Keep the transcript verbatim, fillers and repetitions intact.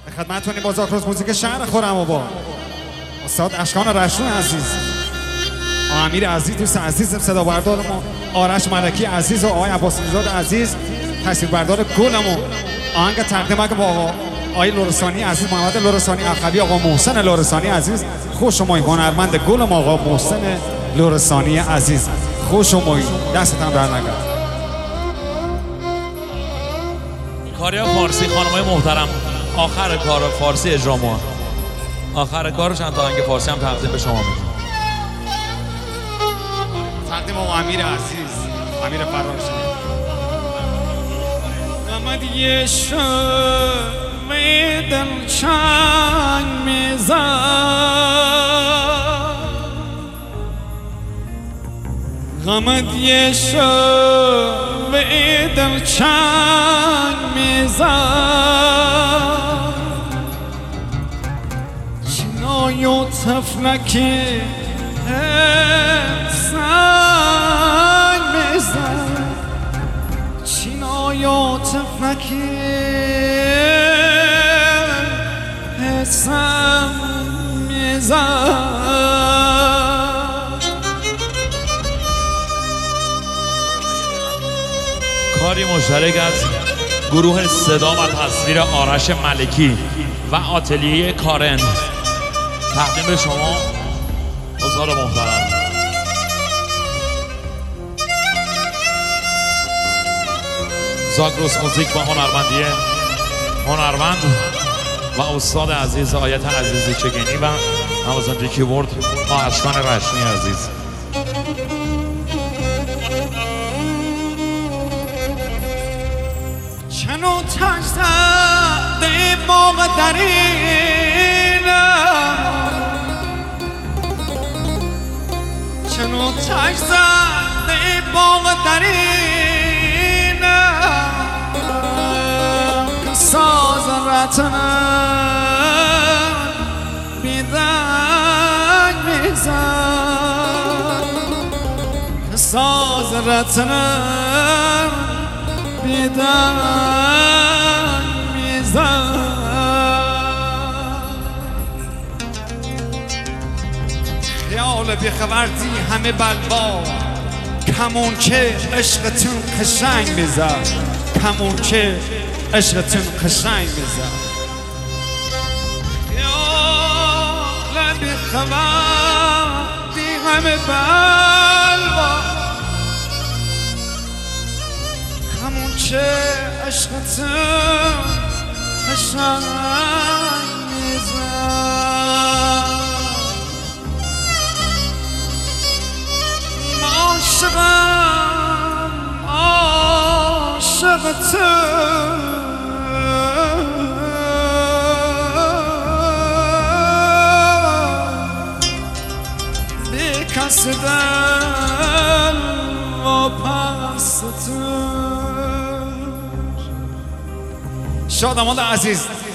خدمتتون با زاکروس موزیک شهر خورم و با استاد اشکان رشون عزیز، امیر عزیز، دوست عزیز صدا بردار ما آرش ملکی عزیز و آقای عباس نژاد عزیز، تصویر بردار گلم و آهنگ تقدیم با آقای لرسانی عزیز، محمد لرسانی اخوی، آقا محسن لرسانی عزیز. خوش اومدید هنرمند گلم آقا محسن لرسانی عزیز، خوش اومدید، دستتون در نگه. کاریا فارسی خانمای محترم، آخر کار فارسی اجرا ما، آخر کار چند تا آهنگ فارسی هم تقدیم به شما میکنم. تقدیم با امیر عزیز، امیر فراشی. آمد یه شب دل چنگ میزد، آمد یه شب دل چنگ میزد، چنای و تفلکی سنگ میزد، چنای و تفلکی سنگ میزد. کاری مشترک از گروه صدا و تصویر آرش ملکی و آتلیه کارن تقدیم به شما استاد محترم. زاکروس موزیک با هنرمندی هنرمند و استاد عزیز آیت عزیزی چگینی و نوازنده کیبورد با اشکان رشنی عزیز. چنو تاج زده باغ درینم، چنو تاج زده باغ درینم، ساز رتنم بیدنگ میزن، ساز رتنم بیدنگ میزن. خیال بیخبردی همه بلوا، کمون که عشقتون قشنگ میزد، کمون که عشقتون قشنگ میزد. خیال بیخبردی همه بلوا، همون که عشقتون قشنگ میزد. عاشقم عاشقتون، بی کس دل و پستون. شادمان عزیز